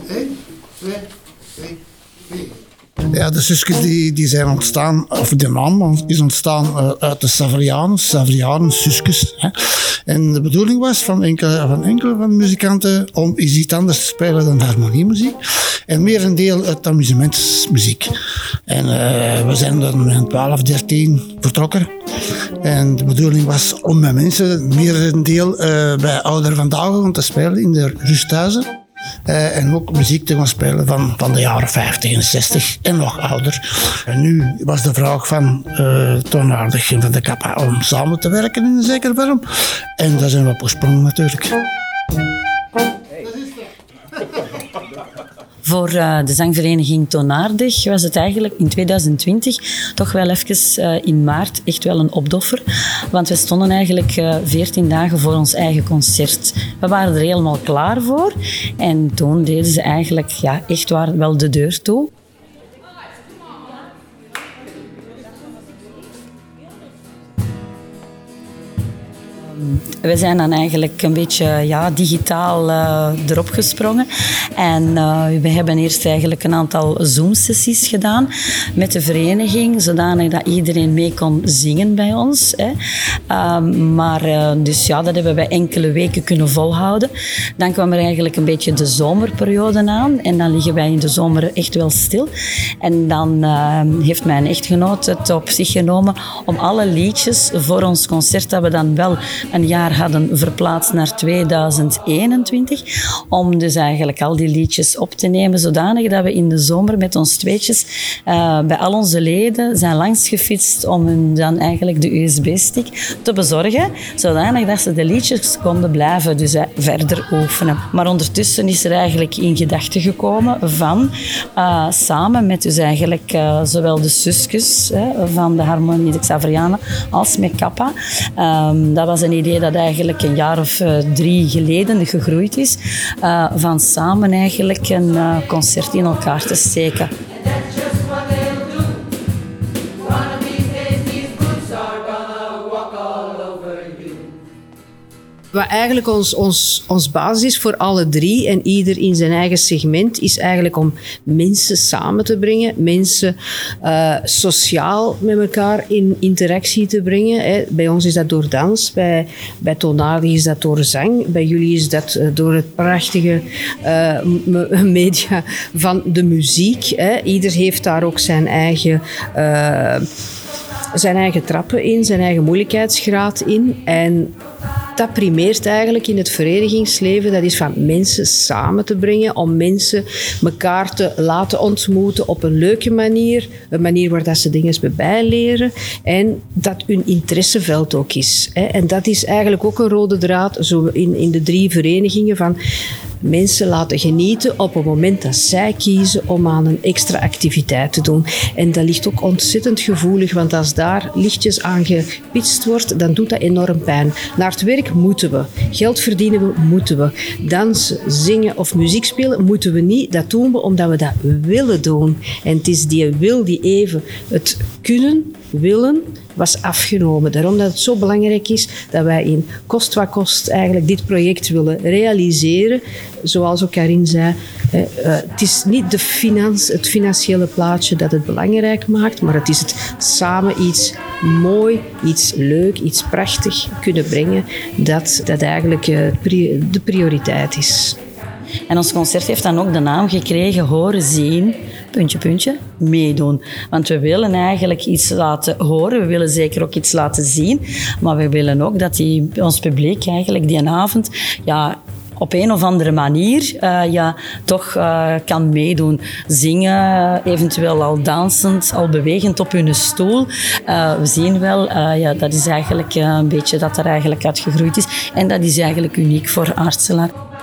1, 2, 3, 4. Ja, de Suskes die zijn ontstaan, of de naam is ontstaan uit de Savrianen, Suskes. Hè. En de bedoeling was van enkele van de muzikanten om iets anders te spelen dan harmoniemuziek. En meer een deel uit amusementsmuziek. En we zijn dan in 12, 13 vertrokken. En de bedoeling was om met mensen meer een deel bij Ouder van Dagen te spelen in de rusthuizen. En ook muziek te gaan spelen van de jaren 50 en 60 en nog ouder. En nu was de vraag van Toonaardig en van de Kappa om samen te werken in een zekere vorm. En daar zijn we op gesprongen natuurlijk. Voor de zangvereniging Toonaardig was het eigenlijk in 2020 toch wel even in maart echt wel een opdoffer. Want we stonden eigenlijk 14 dagen voor ons eigen concert. We waren er helemaal klaar voor. En toen deden ze eigenlijk echt wel de deur toe. We zijn dan eigenlijk een beetje digitaal erop gesprongen. En we hebben eerst eigenlijk een aantal Zoom-sessies gedaan met de vereniging, zodanig dat iedereen mee kon zingen bij ons. Hè. Dus dat hebben we enkele weken kunnen volhouden. Dan kwam er eigenlijk een beetje de zomerperiode aan. En dan liggen wij in de zomer echt wel stil. En dan heeft mijn echtgenoot het op zich genomen om alle liedjes voor ons concert, dat we dan wel een jaar hadden verplaatst naar 2021, om dus eigenlijk al die liedjes op te nemen, zodanig dat we in de zomer met ons tweetjes bij al onze leden zijn langsgefietst om hun dan eigenlijk de USB-stick te bezorgen, zodanig dat ze de liedjes konden blijven dus verder oefenen. Maar ondertussen is er eigenlijk in gedachten gekomen van samen met dus eigenlijk zowel de Suskes van de Harmonie de Xaverianen als met Kappa. Dat was een idee dat eigenlijk een jaar of 3 geleden gegroeid is, van samen eigenlijk een concert in elkaar te steken. Wat eigenlijk ons basis is voor alle 3 en ieder in zijn eigen segment, is eigenlijk om mensen samen te brengen, mensen sociaal met elkaar in interactie te brengen. Hè. Bij ons is dat door dans, bij Toonaardig is dat door zang, bij jullie is dat door het prachtige media van de muziek. Hè. Ieder heeft daar ook zijn eigen trappen in, zijn eigen moeilijkheidsgraad in. En dat primeert eigenlijk in het verenigingsleven. Dat is van mensen samen te brengen, om mensen elkaar te laten ontmoeten op een leuke manier. Een manier waar dat ze dingen bij bijleren. En dat hun interesseveld ook is. En dat is eigenlijk ook een rode draad zo in de 3 verenigingen van mensen laten genieten op het moment dat zij kiezen om aan een extra activiteit te doen. En dat ligt ook ontzettend gevoelig, want als daar lichtjes aan gepitst wordt, dan doet dat enorm pijn. Naar het werk moeten we. Geld verdienen moeten we. Dansen, zingen of muziek spelen moeten we niet. Dat doen we omdat we dat willen doen. En het is die wil die even het kunnen, willen, was afgenomen. Daarom dat het zo belangrijk is dat wij in kost wat kost eigenlijk dit project willen realiseren. Zoals ook Karin zei, het is niet het financiële plaatje dat het belangrijk maakt, maar het is het samen iets mooi, iets leuk, iets prachtig kunnen brengen dat eigenlijk de prioriteit is. En ons concert heeft dan ook de naam gekregen Horen, Zien, ... meedoen. Want we willen eigenlijk iets laten horen, we willen zeker ook iets laten zien, maar we willen ook dat ons publiek eigenlijk die avond op een of andere manier toch kan meedoen. Zingen, eventueel al dansend, al bewegend op hun stoel. We zien wel, dat is eigenlijk een beetje dat er eigenlijk uitgegroeid is. En dat is eigenlijk uniek voor Aartselaar.